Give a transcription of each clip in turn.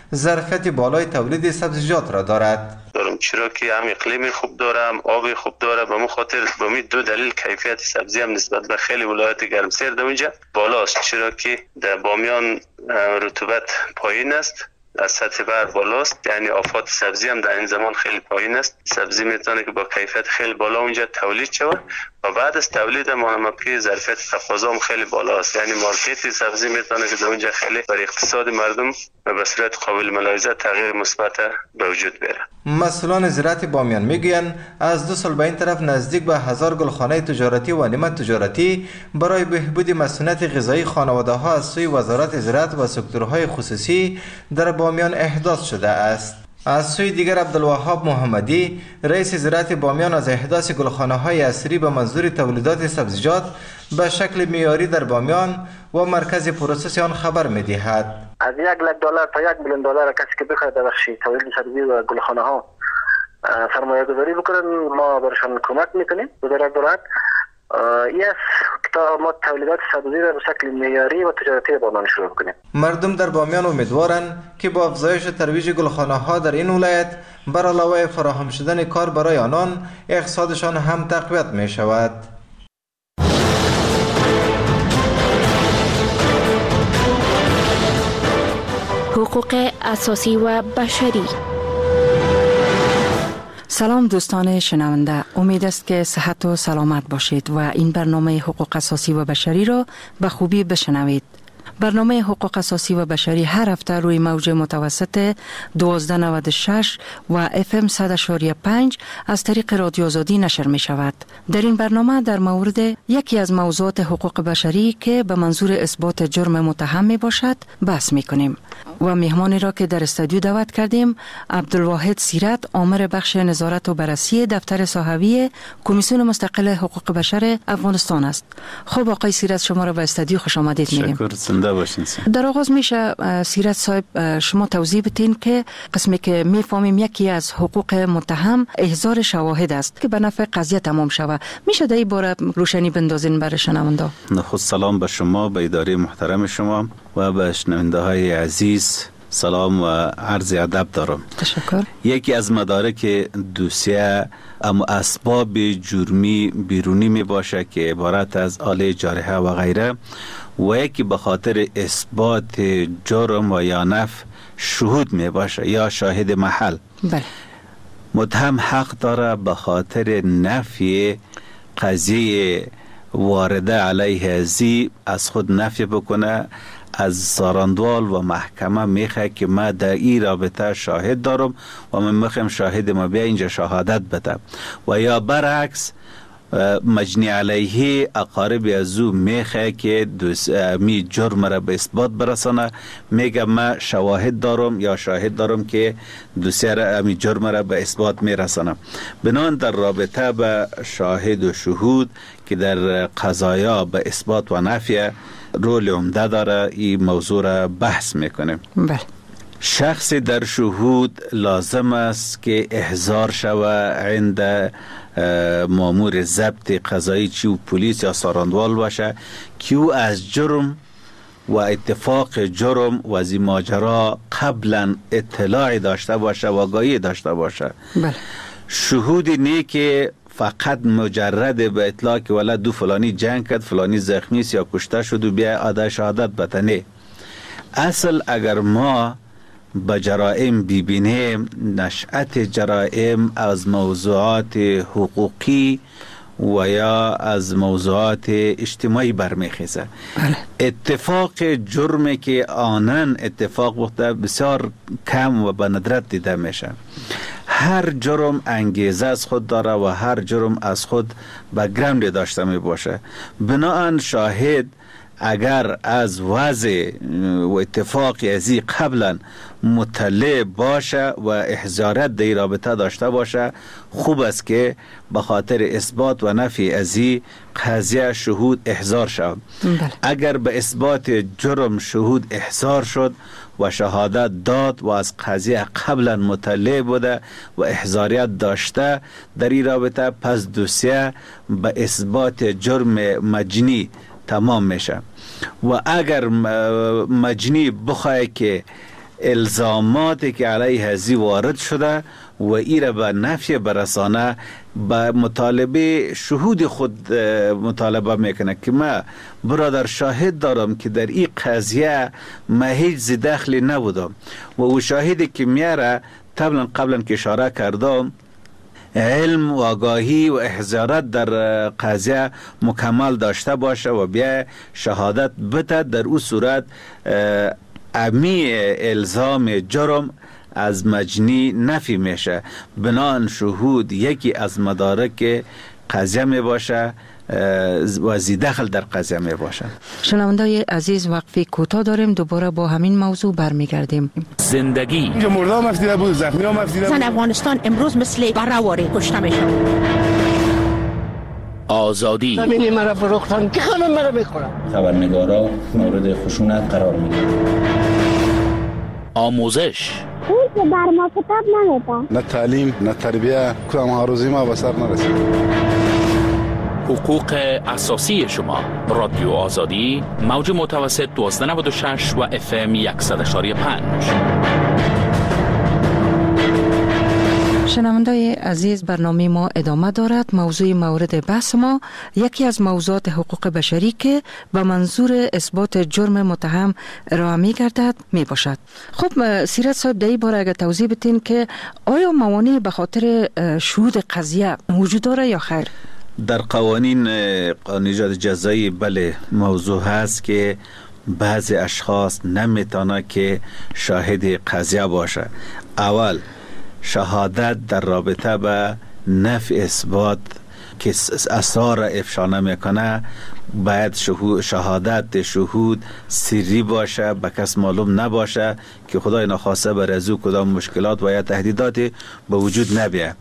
ظرفیت بالای تولید سبزیجات را دارد. چرا که هم اقلیم خوب دارم، آب خوب داره، به مو خاطر به می دو دلیل کیفیت سبزی هم نسبت به خیلی ولایت گرمسیر در اونجا بالاست. چرا که در بامیان رطوبت پایین است، از سطح بر بالاست، یعنی آفات سبزی هم در این زمان خیلی پایین است. سبزی میتونه که با کیفیت خیلی بالا اونجا تولید شود و بعد از تولید منمکی ظرفیت تقاضا هم خیلی بالا است، یعنی مارکت سبزی میتونه که در اونجا خیلی بر اقتصاد مردم به صورت قابل ملاحظه تغییر مثبت به وجود بیاره. مسئولان زراعت بامیان میگویند از 2 سال به این طرف نزدیک به 1000 گلخانه تجارتی و نیمه تجارتی برای بهبود مسئولیت غذایی خانواده ها از سوی وزارت زراعت و سکتورهای خصوصی در بامیان احداث شده است. از سوی دیگر عبدالوهاب محمدی رئیس زراعت بامیان از احداث گلخانه های عصری به منظور تولیدات سبزیجات به شکل معیاری در بامیان و مرکز پروسس آن خبر می‌دهد. از $100,000 تا $1,000,000 کسی که بخواد در بخش تولید سبزی و گلخانه ها سرمایه گذاری بکنن ما برشان کمک میکنیم. وزارت زراعت تا ما تولیدات سبزی را به شکل معیاری و تجارتی بامیان شروع کنیم. مردم در بامیان امیدوارند که با افزایش ترویج گلخانه ها در این ولایت بر علاوه فراهم شدن کار برای آنان اقتصادشان هم تقویت می شود. حقوق اساسی و بشری. سلام دوستان شنونده، امید است که صحت و سلامت باشید و این برنامه حقوق اساسی و بشری را به خوبی بشنوید. برنامه حقوق اساسی و بشری هر هفته روی موج متوسط 1296 و FM 100.5 از طریق رادیو آزادی نشر می شود. در این برنامه در مورد یکی از موضوعات حقوق بشری که به منظور اثبات جرم متهم می باشد بحث می کنیم و مهمانی را که در استودیو دعوت کردیم عبدالواحد سیرت، آمر بخش نظارت و بررسی دفتر صحوی کمیسیون مستقل حقوق بشر افغانستان است. خب آقای سیرت، شما را به استودیو خوش آمدید میگیم. در آغاز میشه سیرت صاحب شما توضیح بدین که قسمی که میفهمیم یکی از حقوق متهم احضار شواهد است که به نفع قضیه تمام شود. میشه در این باره روشنی بندازین برای شنونده؟ خود سلام به شما، به اداره محترم شما و به شنونده های عزیز سلام و عرض ادب دارم. تشکر. یکی از مدارک دوسیه اما اسباب جرمی بیرونی می باشه که عبارت از آله جارحه و غیره و یکی به خاطر اثبات جرم و یا نفی شهود می باشه یا شاهد محل. بله. متهم حق داره به خاطر نفی قضیه وارده علیه ازی از خود نفی بکنه، از ساراندوال و محکمه میخواه که ما در این رابطه شاهد دارم و من میخوام شاهد ما بیا اینجا شهادت بده، و یا برعکس مجنی علیه اقارب از او میخواه که می جرم را به اثبات برسانه، میگه ما شواهد دارم یا شاهد دارم که دوسیه را می جرم را به اثبات میرسانه. بنان در رابطه به شاهد و شهود که در قضایا به اثبات و نفی رول عمده داره، این موضوع را بحث میکنیم. بله. شخص در شهود لازم است که احضار شود عند مامور ضبط قضایی، چی و پلیس یا ساراندوال باشه، که او از جرم و اتفاق جرم و از این ماجرا قبلا اطلاعی داشته باشه و آگاهی داشته باشه. بله. شهودی نه که فقط مجرد به اطلاع که ولد دو فلانی جنگ کرد، فلانی زخمی است یا کشته شد و بیا آده شهادت بتنه. اصل اگر ما به جرائم ببینیم، نشأت جرائم از موضوعات حقوقی و یا از موضوعات اجتماعی برمیخیزه. اتفاق جرمی که آنن اتفاق بوده بسیار کم و به ندرت دیده میشه. هر جرم انگیزه از خود داره و هر جرم از خود بک‌گراند داشته می باشه. بناهن شاهد اگر از وضع و اتفاقی ازی قبلا مطلع باشه و احضارت در رابطه داشته باشه، خوب است که به خاطر اثبات و نفی ازی قضیه شهود احضار شد. اگر به اثبات جرم شهود احضار شد و شهادت داد و از قضیه قبلا مطلع بوده و احضاریت داشته در این رابطه، پس دوسیه به اثبات جرم مجنی تمام میشه. و اگر مجنی بخواه که الزاماتی که علیه هزی وارد شده و ایره به نفی برسانه به مطالبه شهود خود مطالبه میکنه که من برادر شاهد دارم که در این قضیه من هیچ دخلی نبودم و او شاهدی که میاره قبلا که اشاره کردم علم و آگاهی و احضارات در قضیه مکمل داشته باشه و بیا شهادت بده، در او صورت امی الزام جرم از مجنی نفی میشه. بنان شهود یکی از مدارک قضیه می باشه و دخل در قضیه می باشه. شنوندای عزیز وقفی کوتاه داریم، دوباره با همین موضوع برمیگردیم. زندگی اینجا مرده هم افدیده بود، زخمی هم افدیده بود. زن افغانستان امروز مثل برهواره کشته میشه. آزادی زمینی مرا فروختن که خانم مرا میخورم. خبرنگارا مورد خشونت قرار میگیرن. آموزش اون که بر ما کتاب نمیده، نه تعلیم نه تربیه، کدام هاروزی ما به سر نرسید. حقوق اساسی شما. رادیو آزادی، موج متوسط 1296 و FM 100.5. شنوندای عزیز، برنامه ما ادامه دارد. موضوع مورد بحث ما یکی از موضوعات حقوق بشری که به منظور اثبات جرم متهم ارائه می گردد می باشد. خب سیرت صاحب، در این باره اگر توضیح بدین که آیا موانع به خاطر شهود قضیه وجود داره یا خیر؟ در قوانین قانون جزایی بله موضوع هست که بعضی اشخاص نمیتونه که شاهد قضیه باشه. اول شهادت در رابطه به نفی اثبات که اسرار افشا نمیکنه باید شهادت شهود سری باشه، به کس معلوم نباشه که خدای نخواسته بر از او کدام مشکلات و یا تهدیداتی به وجود نبیه.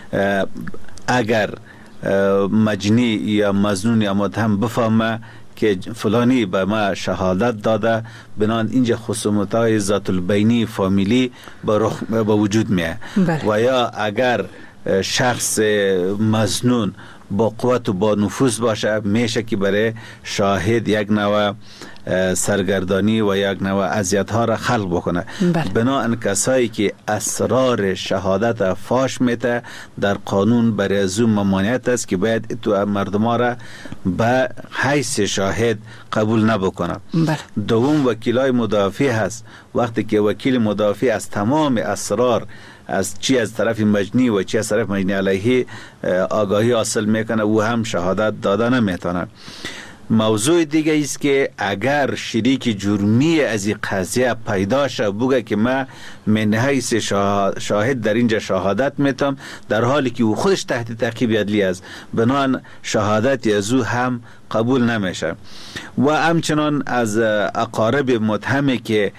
اگر مجنی یا مظنون یا متهم بفهمه که فلانی به ما شهادت داده، بنان اینجا خصومت‌های ذات البینی فامیلی به وجود میه. و یا اگر شخص مظنون با قوت و با نفوذ باشه، میشه که برای شاهد یک نوع سرگردانی و یک نوع اذیت ها را خلق بکنه. بنابراین کسایی که اسرار شهادت فاش میته در قانون برای از اون ممانعت است که باید تو مردم ها را به حیث شاهد قبول نبکنه. دوم وکیلای مدافع هست. وقتی که وکیل مدافع از تمام اسرار از چی از طرف مجنی و چی از طرف مجنی علیه آگاهی حاصل میکنه، او هم شهادت داده نمیتونه. موضوع دیگه است که اگر شریک جرمی از این قضیه پیدا شه بگه که من من حیث شاهد در اینجا شهادت میتم، در حالی که او خودش تحت تعقیب عدلی است، بنان شهادت از او هم قبول نمیشه. و همچنان از اقارب متهمی که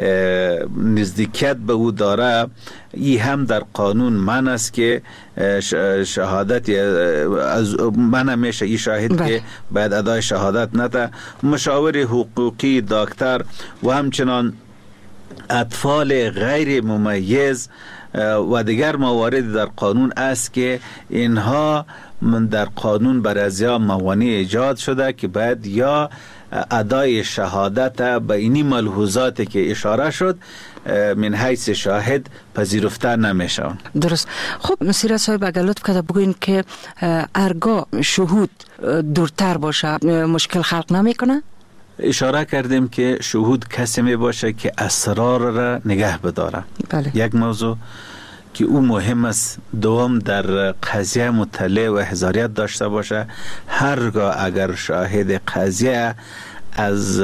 نزدیکیت به او داره، ای هم در قانون من است که شهادت از من میشه ای شاهد که بعد ادای شهادت نده. مشاور حقوقی، دکتر و همچنان اطفال غیر ممیز و دیگر موارد در قانون است که اینها در قانون برای ازیا موانع ایجاد شده که باید یا ادای شهادت به اینی ملحوظاتی که اشاره شد من حیث شاهد پذیرفته نمیشه. درست. خب سیرت صاحب اگر لطف کرده بگوین که ارگاه شهود دورتر باشه مشکل خلق نمیکنه؟ اشاره کردیم که شهود کسی می باشه که اسرار را نگه بداره. یک موضوع که او مهم است. دوم در قضیه مطلع و احضاریت داشته باشه. هرگاه اگر شاهد قضیه از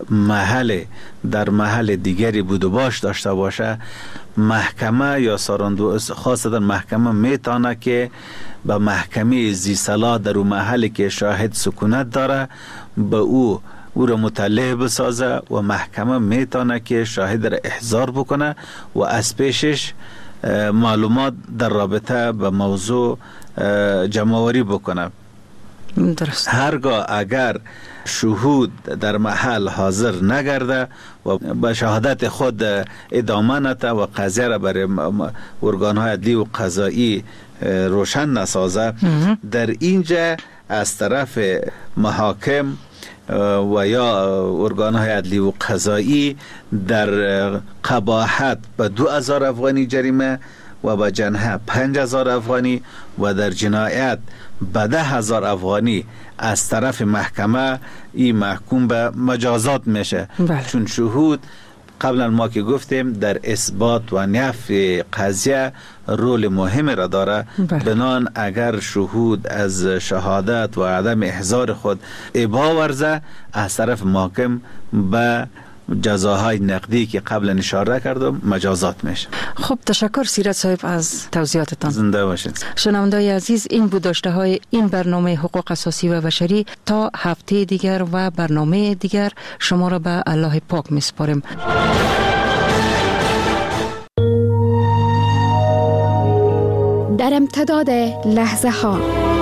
در محل دیگری بود و باش داشته باشه، محکمه یا ساراندو خاصتا محکمه میتونه که به محکمه ذی صلاح در اون محلی که شاهد سکونت داره به او را مطلع بسازه و محکمه میتونه که شاهد را احضار بکنه و از پیشش معلومات در رابطه به موضوع جمع‌آوری بکنه. درست. هرگاه اگر شهود در محل حاضر نگرده و به شهادت خود ادامه نده و قضیه را برای ارگان‌های عدلی و قضایی روشن نسازه، در اینجا از طرف محاکم و یا ارگان‌های عدلی و قضایی در قباحت به 2000 افغانی جریمه و به جنحه 5000 افغانی و در جنایت به 10,000 افغانی از طرف محکمه این محکوم به مجازات میشه. چون شهود قبلا ما که گفتیم در اثبات و نفی قضیه رول مهم را داره. بنان اگر شهود از شهادت و عدم احضار خود ابا ورزه از طرف محکم به جزاهای نقدی که قبلا اشاره کردم مجازات میشه. خب تشکر سیرت صاحب از توضیحاتتان. زنده باشید. شنوندگان عزیز، این بود داشته های این برنامه حقوق اساسی و بشری. تا هفته دیگر و برنامه دیگر شما را به الله پاک میسپاریم. در امتداد لحظه ها،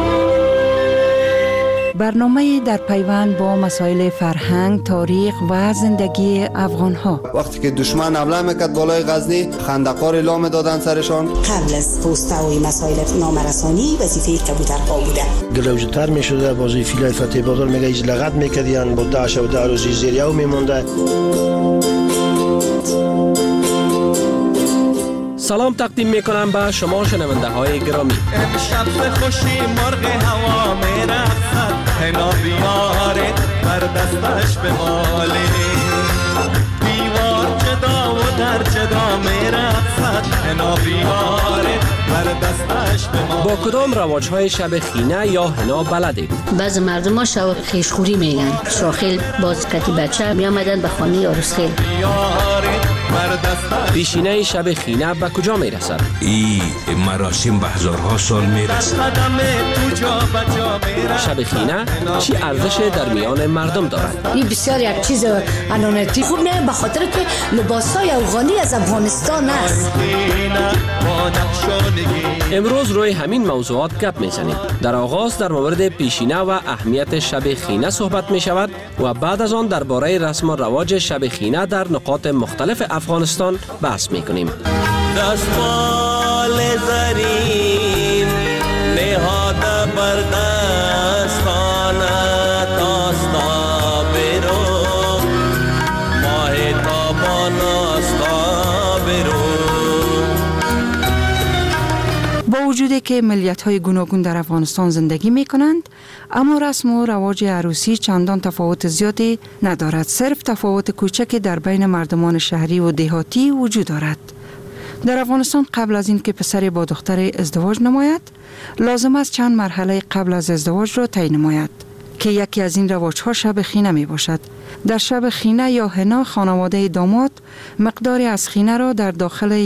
برنامه در پیوند با مسائل فرهنگ، تاریخ و زندگی افغان ها. وقتی که دشمن حمله میکرد بالای غزنی، خندقار اعلام دادن سرشان. قبل از پوسته و مسائل نامرسانی وظیفه کبوترها بوده. گلوجتر میشده، بازی فیلای فتح بادر میگه ایج لغت میکردین با 10 و 10 روزی زیریو میمونده. سلام تقدیم میکنم به شما شنونده های گرامی. امشب خوشی مرغ هوا میرخصد، حنا بیاره بر دستش به ماله، دیوار جدا و در جدا میرخصد، حنا بیاره بر دستش به ماله. با کدام رواج های شب خینه یا حنا بلدید؟ بعض مردم ها شب خیشخوری میگن. شاخیل باز کتی بچه میامدن به خانه عروسخیل. پیشینه شب خینه به کجا میرسد؟ این مراسم به هزارها سال میرسد. شب خینه چی ارزش در میان مردم دارد؟ این بسیار یک چیز علامتی خوب نه، به خاطر که لباسای افغانی از افغانستان است. امروز روی همین موضوعات گپ میزنیم. در آغاز در مورد پیشینه و اهمیت شب خینه صحبت می شود و بعد از آن درباره رسم و رواج شب خینه در نقاط مختلف افغانستان بحث می کنیم. دستمال زرین نهاده بر دستان تاستا برو، ماه تابان استا برو. با وجودی که ملیت‌های گوناگون در افغانستان زندگی می‌کنند، اما رسم و رواج عروسی چندان تفاوت زیادی ندارد. صرف تفاوت کوچکی در بین مردمان شهری و دهاتی وجود دارد. در افغانستان قبل از اینکه پسری با دختر ازدواج نماید، لازم است چند مرحله قبل از ازدواج را طی نماید که یکی از این رواج‌ها شب خینه می باشد. در شب خینه یا حنا خانواده داماد مقداری از خینه را در داخل